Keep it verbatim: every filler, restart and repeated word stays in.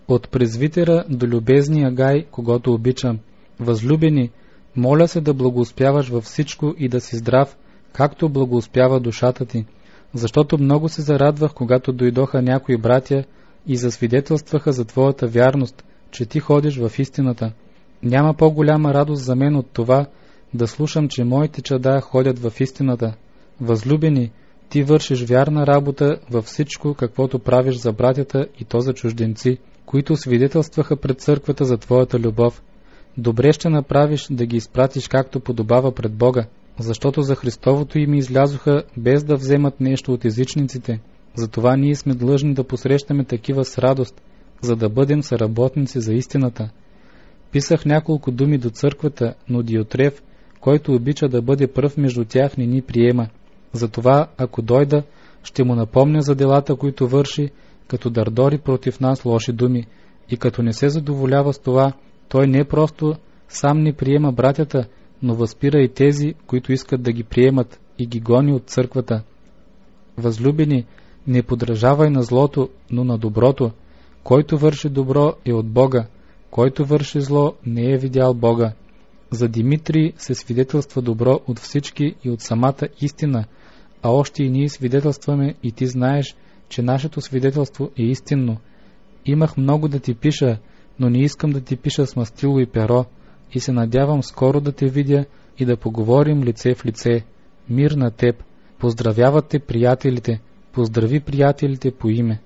От презвитера до любезния гай, когото обичам. Възлюбени, моля се да благоуспяваш във всичко и да си здрав, както благоуспява душата ти. Защото много се зарадвах, когато дойдоха някои братя и засвидетелстваха за твоята вярност, че ти ходиш в истината. Няма по-голяма радост за мен от това, да слушам, че моите чада ходят в истината. Възлюбени, ти вършиш вярна работа във всичко, каквото правиш за братята и то за чужденци, които свидетелстваха пред църквата за твоята любов. Добре ще направиш да ги изпратиш както подобава пред Бога, защото за Христовото име излязоха без да вземат нещо от езичниците. Затова ние сме длъжни да посрещаме такива с радост, за да бъдем съработници за истината. Писах няколко думи до църквата, но Диотреф, който обича да бъде пръв между тях, не ни приема. Затова, ако дойда, ще му напомня за делата, които върши, като дърдори против нас лоши думи, и като не се задоволява с това, той не просто сам не приема братята, но възпира и тези, които искат да ги приемат, и ги гони от църквата. Възлюбени, не подражавай на злото, но на доброто. Който върши добро е от Бога, който върши зло не е видял Бога. За Димитрий се свидетелства добро от всички и от самата истина, а още и ние свидетелстваме и ти знаеш, че нашето свидетелство е истинно. Имах много да ти пиша, но не искам да ти пиша с мастило и перо, и се надявам скоро да те видя и да поговорим лице в лице. Мир на теб! Поздравяват те приятелите! Поздрави приятелите по име!